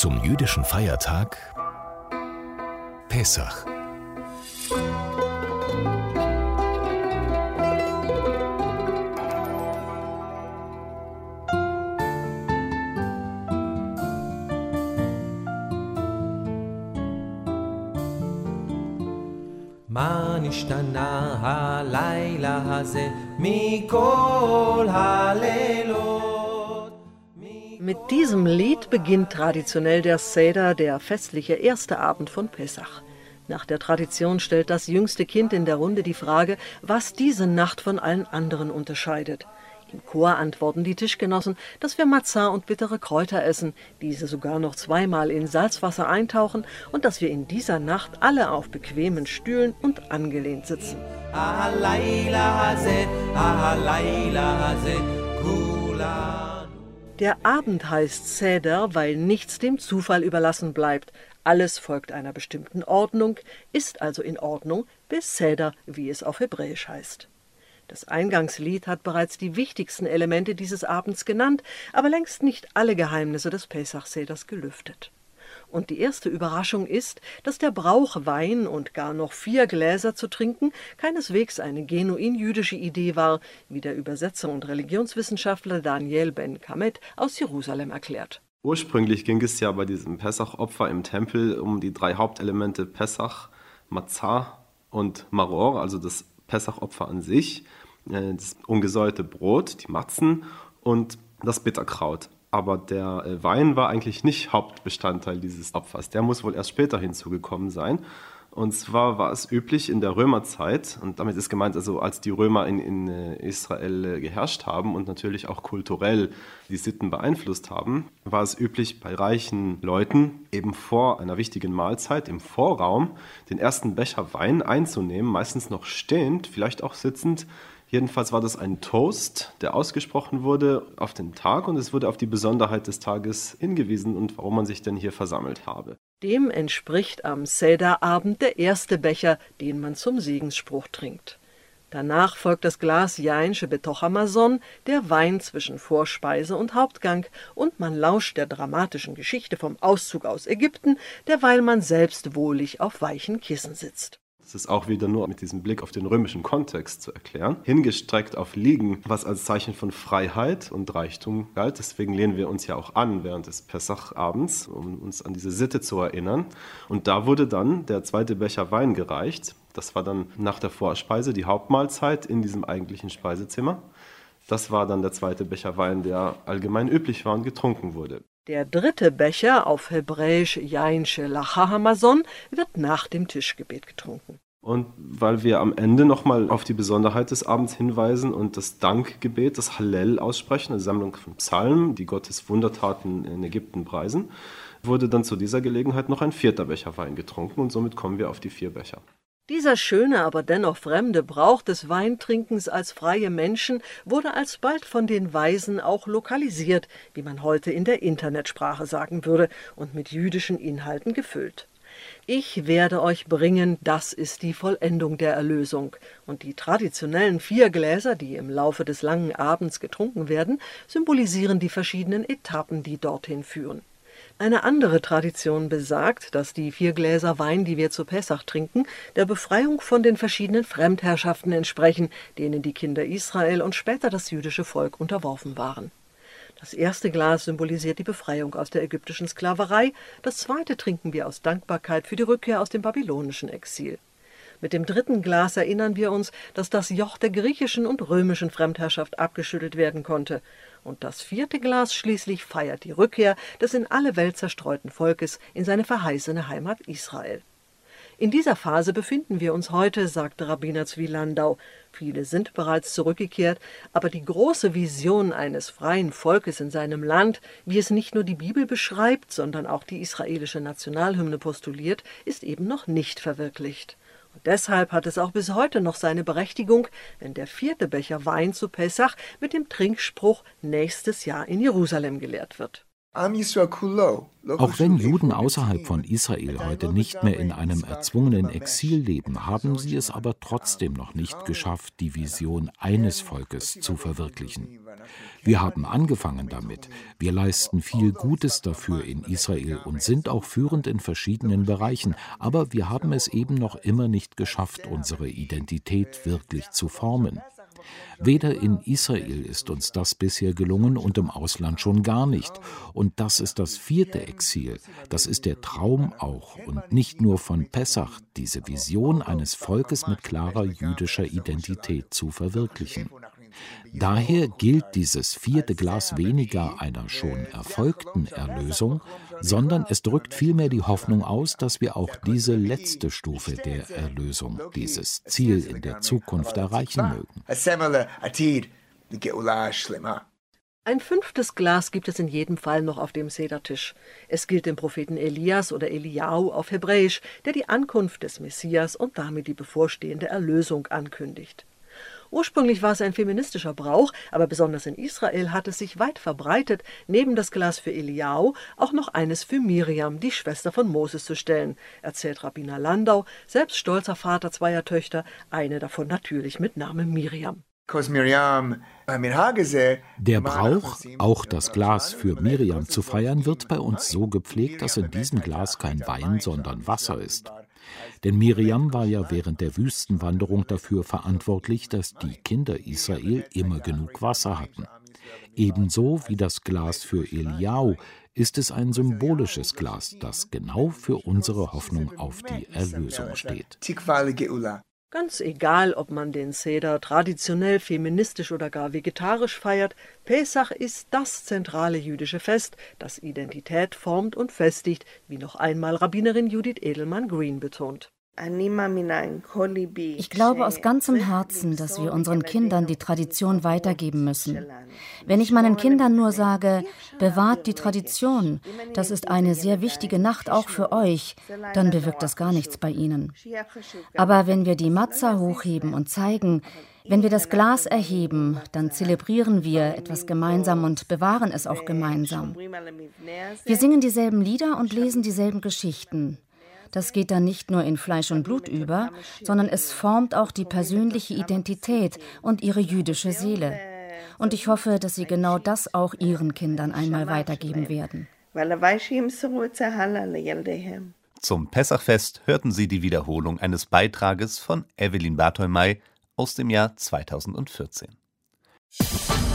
zum jüdischen Feiertag Pessach. מה נשתנה הלילה הזה מכל הלילות. Mit diesem Lied beginnt traditionell der Seder, der festliche erste Abend von Pessach. Nach der Tradition stellt das jüngste Kind in der Runde die Frage, was diese Nacht von allen anderen unterscheidet. Im Chor antworten die Tischgenossen, dass wir Matzah und bittere Kräuter essen, diese sogar noch zweimal in Salzwasser eintauchen und dass wir in dieser Nacht alle auf bequemen Stühlen und angelehnt sitzen. Der Abend heißt Seder, weil nichts dem Zufall überlassen bleibt. Alles folgt einer bestimmten Ordnung, ist also in Ordnung, bis Seder, wie es auf Hebräisch heißt. Das Eingangslied hat bereits die wichtigsten Elemente dieses Abends genannt, aber längst nicht alle Geheimnisse des Pesach-Seders gelüftet. Und die erste Überraschung ist, dass der Brauch, Wein und gar noch 4 Gläser zu trinken, keineswegs eine genuin jüdische Idee war, wie der Übersetzer und Religionswissenschaftler Daniel Ben Kamet aus Jerusalem erklärt. Ursprünglich ging es ja bei diesem Pessach-Opfer im Tempel um die 3 Hauptelemente Pessach, Matzah und Maror, also das Pessach-Opfer an sich, das ungesäuerte Brot, die Matzen und das Bitterkraut. Aber der Wein war eigentlich nicht Hauptbestandteil dieses Opfers. Der muss wohl erst später hinzugekommen sein. Und zwar war es üblich in der Römerzeit, und damit ist gemeint, also als die Römer in Israel geherrscht haben und natürlich auch kulturell die Sitten beeinflusst haben, war es üblich, bei reichen Leuten eben vor einer wichtigen Mahlzeit im Vorraum den ersten Becher Wein einzunehmen, meistens noch stehend, vielleicht auch sitzend. Jedenfalls war das ein Toast, der ausgesprochen wurde auf den Tag, und es wurde auf die Besonderheit des Tages hingewiesen und warum man sich denn hier versammelt habe. Dem entspricht am Sederabend der erste Becher, den man zum Segensspruch trinkt. Danach folgt das Glas Yain shebetoch hamazon, der Wein zwischen Vorspeise und Hauptgang, und man lauscht der dramatischen Geschichte vom Auszug aus Ägypten, derweil man selbst wohlig auf weichen Kissen sitzt. Das ist auch wieder nur mit diesem Blick auf den römischen Kontext zu erklären. Hingestreckt auf Liegen, was als Zeichen von Freiheit und Reichtum galt. Deswegen lehnen wir uns ja auch an während des Pessachabends, um uns an diese Sitte zu erinnern. Und da wurde dann der zweite Becher Wein gereicht. Das war dann nach der Vorspeise die Hauptmahlzeit in diesem eigentlichen Speisezimmer. Das war dann der zweite Becher Wein, der allgemein üblich war und getrunken wurde. Der dritte Becher, auf Hebräisch Yain shebetoch hamazon, wird nach dem Tischgebet getrunken. Und weil wir am Ende nochmal auf die Besonderheit des Abends hinweisen und das Dankgebet, das Hallel aussprechen, eine Sammlung von Psalmen, die Gottes Wundertaten in Ägypten preisen, wurde dann zu dieser Gelegenheit noch ein 4. Becher Wein getrunken, und somit kommen wir auf die 4 Becher. Dieser schöne, aber dennoch fremde Brauch des Weintrinkens als freie Menschen wurde alsbald von den Weisen auch lokalisiert, wie man heute in der Internetsprache sagen würde, und mit jüdischen Inhalten gefüllt. Ich werde euch bringen, das ist die Vollendung der Erlösung. Und die traditionellen 4 Gläser, die im Laufe des langen Abends getrunken werden, symbolisieren die verschiedenen Etappen, die dorthin führen. Eine andere Tradition besagt, dass die 4 Gläser Wein, die wir zu Pessach trinken, der Befreiung von den verschiedenen Fremdherrschaften entsprechen, denen die Kinder Israel und später das jüdische Volk unterworfen waren. Das erste Glas symbolisiert die Befreiung aus der ägyptischen Sklaverei, das zweite trinken wir aus Dankbarkeit für die Rückkehr aus dem babylonischen Exil. Mit dem dritten Glas erinnern wir uns, dass das Joch der griechischen und römischen Fremdherrschaft abgeschüttelt werden konnte. Und das 4. Glas schließlich feiert die Rückkehr des in alle Welt zerstreuten Volkes in seine verheißene Heimat Israel. In dieser Phase befinden wir uns heute, sagte Rabbiner Zvi Landau. Viele sind bereits zurückgekehrt, aber die große Vision eines freien Volkes in seinem Land, wie es nicht nur die Bibel beschreibt, sondern auch die israelische Nationalhymne postuliert, ist eben noch nicht verwirklicht. Und deshalb hat es auch bis heute noch seine Berechtigung, wenn der 4. Becher Wein zu Pessach mit dem Trinkspruch »Nächstes Jahr in Jerusalem« geleert wird. Auch wenn Juden außerhalb von Israel heute nicht mehr in einem erzwungenen Exil leben, haben sie es aber trotzdem noch nicht geschafft, die Vision eines Volkes zu verwirklichen. Wir haben angefangen damit. Wir leisten viel Gutes dafür in Israel und sind auch führend in verschiedenen Bereichen, aber wir haben es eben noch immer nicht geschafft, unsere Identität wirklich zu formen. Weder in Israel ist uns das bisher gelungen und im Ausland schon gar nicht. Und das ist das 4. Exil. Das ist der Traum auch und nicht nur von Pessach, diese Vision eines Volkes mit klarer jüdischer Identität zu verwirklichen. Daher gilt dieses 4. Glas weniger einer schon erfolgten Erlösung, sondern es drückt vielmehr die Hoffnung aus, dass wir auch diese letzte Stufe der Erlösung, dieses Ziel in der Zukunft erreichen mögen. Ein 5. Glas gibt es in jedem Fall noch auf dem Sedertisch. Es gilt dem Propheten Elias oder Eliyahu auf Hebräisch, der die Ankunft des Messias und damit die bevorstehende Erlösung ankündigt. Ursprünglich war es ein feministischer Brauch, aber besonders in Israel hat es sich weit verbreitet, neben das Glas für Eliyahu auch noch eines für Miriam, die Schwester von Moses, zu stellen, erzählt Rabbiner Landau, selbst stolzer Vater 2 Töchter, eine davon natürlich mit Namen Miriam. Der Brauch, auch das Glas für Miriam zu feiern, wird bei uns so gepflegt, dass in diesem Glas kein Wein, sondern Wasser ist. Denn Miriam war ja während der Wüstenwanderung dafür verantwortlich, dass die Kinder Israel immer genug Wasser hatten. Ebenso wie das Glas für Eliyahu ist es ein symbolisches Glas, das genau für unsere Hoffnung auf die Erlösung steht. Ganz egal, ob man den Seder traditionell, feministisch oder gar vegetarisch feiert, Pesach ist das zentrale jüdische Fest, das Identität formt und festigt, wie noch einmal Rabbinerin Judith Edelmann-Green betont. Ich glaube aus ganzem Herzen, dass wir unseren Kindern die Tradition weitergeben müssen. Wenn ich meinen Kindern nur sage, bewahrt die Tradition, das ist eine sehr wichtige Nacht auch für euch, dann bewirkt das gar nichts bei ihnen. Aber wenn wir die Matzah hochheben und zeigen, wenn wir das Glas erheben, dann zelebrieren wir etwas gemeinsam und bewahren es auch gemeinsam. Wir singen dieselben Lieder und lesen dieselben Geschichten. Das geht dann nicht nur in Fleisch und Blut über, sondern es formt auch die persönliche Identität und ihre jüdische Seele. Und ich hoffe, dass sie genau das auch ihren Kindern einmal weitergeben werden. Zum Pessachfest hörten Sie die Wiederholung eines Beitrages von Evelyn Bartholmei aus dem Jahr 2014.